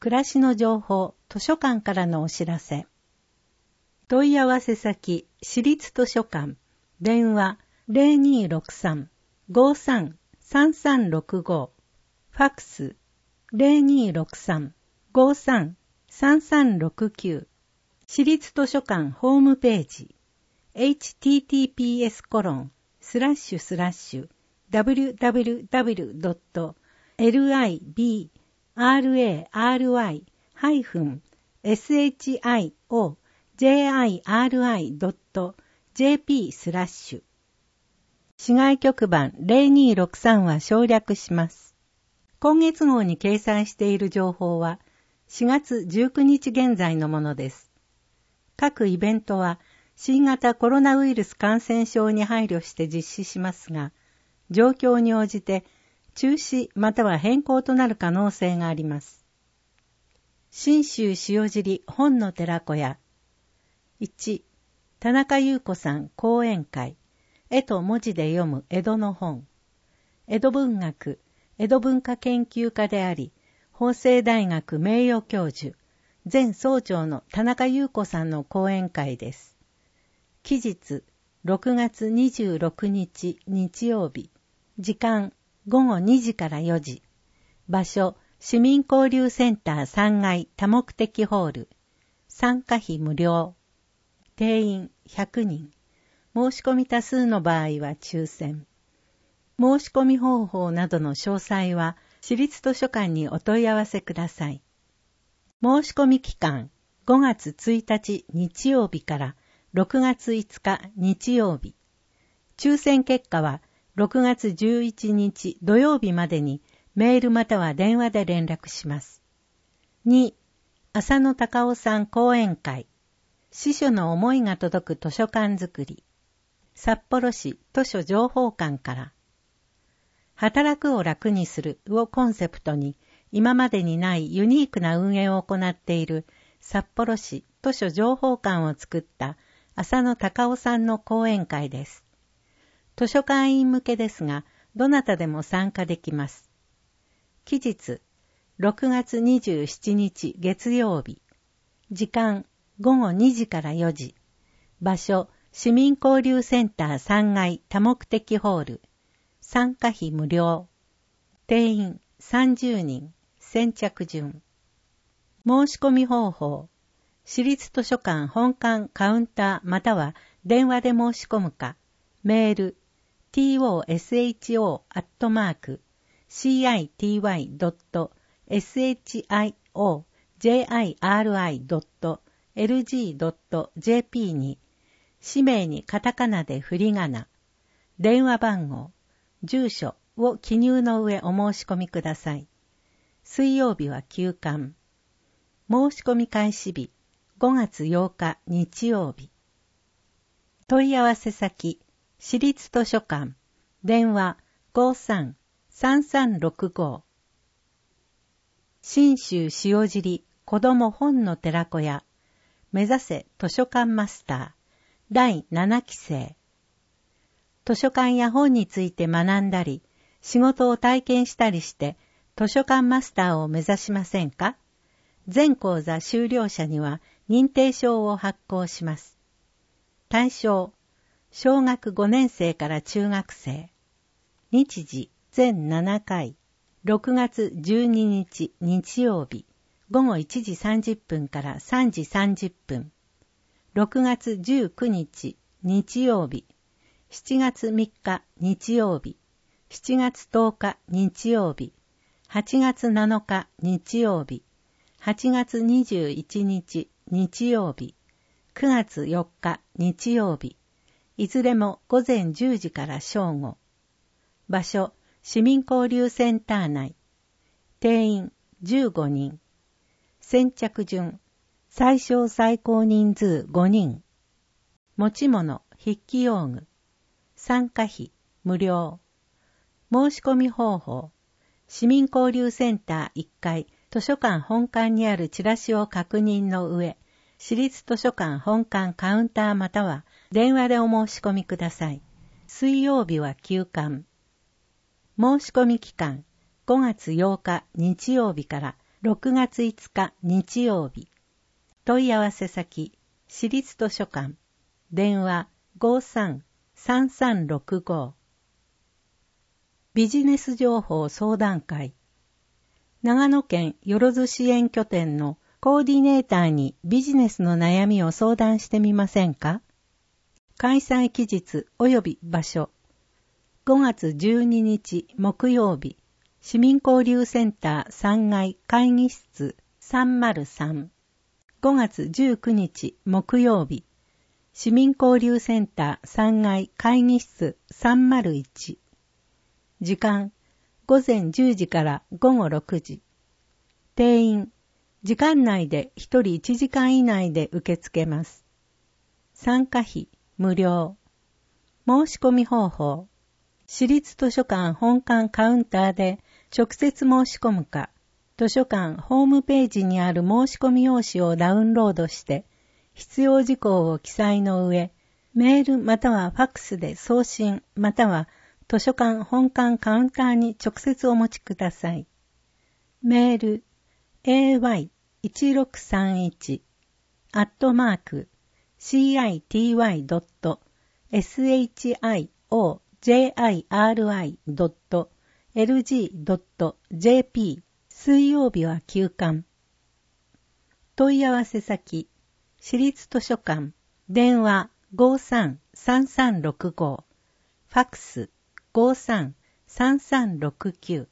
暮らしの情報図書館からのお知らせ。問い合わせ先、私立図書館、電話 0263-533365、ファックス 0263-533369、私立図書館ホームページ、https://www.library-shiri.jp/ 市外局番0263は省略します。今月号に掲載している情報は4月19日現在のものです。各イベントは新型コロナウイルス感染症に配慮して実施しますが、状況に応じて中止または変更となる可能性があります。信州塩尻本の寺子屋。1、田中優子さん講演会。絵と文字で読む江戸の本。江戸文学、江戸文化研究家であり、法政大学名誉教授、前総長の田中優子さんの講演会です。期日、6月26日日曜日。時間、午後2時から4時。場所、市民交流センター3階多目的ホール。参加費無料。定員100人。申し込み多数の場合は抽選。申し込み方法などの詳細は、私立図書館にお問い合わせください。申し込み期間、5月1日日曜日から6月5日日曜日。抽選結果は6月11日土曜日までにメールまたは電話で連絡します。2、浅野隆夫さん講演会。司書の思いが届く図書館づくり。札幌市図書情報館から。働くを楽にするをコンセプトに今までにないユニークな運営を行っている札幌市図書情報館を作った浅野隆夫さんの講演会です。図書館員向けですが、どなたでも参加できます。期日、6月27日月曜日。時間、午後2時から4時。場所、市民交流センター3階多目的ホール。参加費無料。定員30人。先着順。申し込み方法。私立図書館本館カウンターまたは電話で申し込むか、メール tosho@shiro.jiri.lg.jp に、氏名にカタカナで振り仮名、電話番号、住所を記入の上お申し込みください。水曜日は休館。申し込み開始日、5月8日日曜日。問い合わせ先、私立図書館、電話 53-3365。信州塩尻子ども本の寺子屋、目指せ図書館マスター、第7期生。図書館や本について学んだり、仕事を体験したりして、図書館マスターを目指しませんか？全講座修了者には認定証を発行します。対象、小学5年生から中学生。日時全7回。6月12日日曜日、午後1時30分から3時30分。6月19日日曜日、7月3日日曜日、7月10日日曜日、8月7日日曜日、8月21日日曜日、9月4日日曜日、いずれも午前10時から正午。場所、市民交流センター内。定員15人。先着順、最小最高人数5人。持ち物、筆記用具。参加費、無料。申し込み方法。市民交流センター1階、図書館本館にあるチラシを確認の上、私立図書館本館カウンターまたは電話でお申し込みください。水曜日は休館。申し込み期間、5月8日日曜日から 6月5日日曜日。問い合わせ先、市立図書館。電話 53-3365。ビジネス情報相談会。長野県よろず支援拠点のコーディネーターにビジネスの悩みを相談してみませんか？開催期日及び場所。5月12日木曜日、市民交流センター3階会議室303。5月19日木曜日、市民交流センター3階会議室301。時間、午前10時から午後6時。定員、時間内で1人1時間以内で受け付けます。参加費、無料。申し込み方法。市立図書館本館カウンターで直接申し込むか、図書館ホームページにある申し込み用紙をダウンロードして、必要事項を記載の上、メールまたはファックスで送信または図書館本館カウンターに直接お持ちください。メール city.city.shiri.lg.jp 水曜日は休館。問い合わせ先、市立図書館、電話 53-3365、ファックス 53-3369。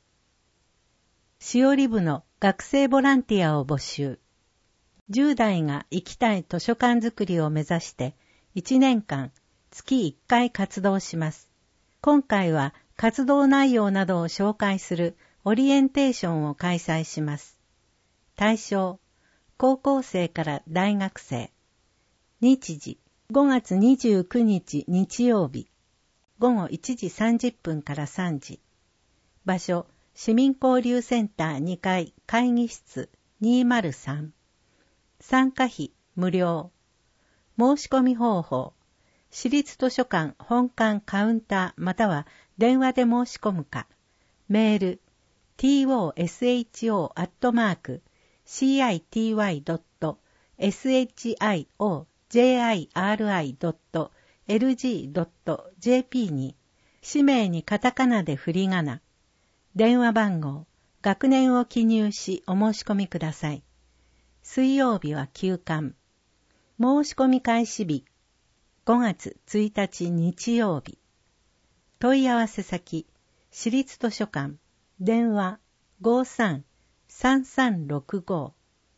しおり部の学生ボランティアを募集。10代が行きたい図書館づくりを目指して1年間月1回活動します。今回は活動内容などを紹介するオリエンテーションを開催します。対象、高校生から大学生。日時、5月29日日曜日。午後1時30分から3時。場所、市民交流センター2階会議室203。参加費無料。申し込み方法。市立図書館本館カウンターまたは電話で申し込むか。メール tosho@shiri.lg.jp に氏名にカタカナで振り仮名。電話番号、学年を記入しお申し込みください。水曜日は休館。申し込み開始日、5月1日日曜日。問い合わせ先、市立図書館、電話 53-3365。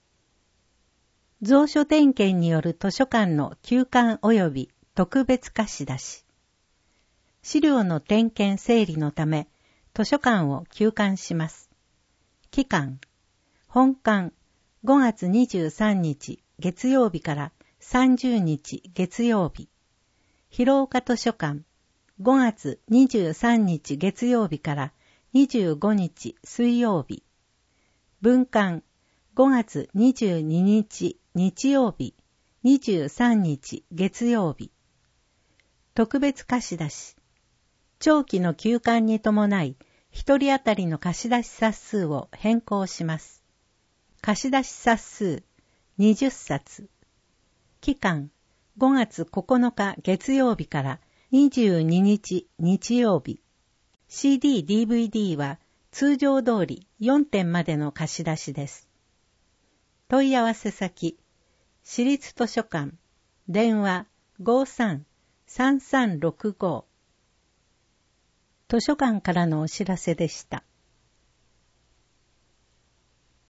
蔵書点検による図書館の休館及び特別貸し出し。資料の点検整理のため、図書館を休館します。期間、本館5月23日月曜日から30日月曜日。広岡図書館5月23日月曜日から25日水曜日。文館5月22日日曜日23日月曜日。特別貸し出し。長期の休館に伴い、一人当たりの貸し出し冊数を変更します。貸し出し冊数20冊。期間5月9日月曜日から22日日曜日。CD、DVD は通常通り4点までの貸し出しです。問い合わせ先、市立図書館、電話 53-3365。図書館からのお知らせでした。